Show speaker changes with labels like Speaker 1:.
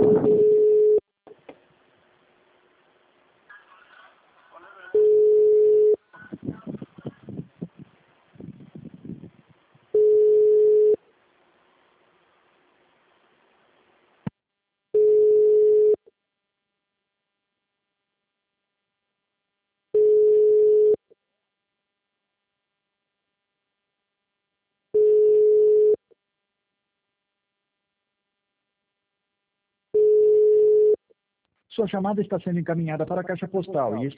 Speaker 1: Sua chamada está sendo encaminhada para a caixa postal e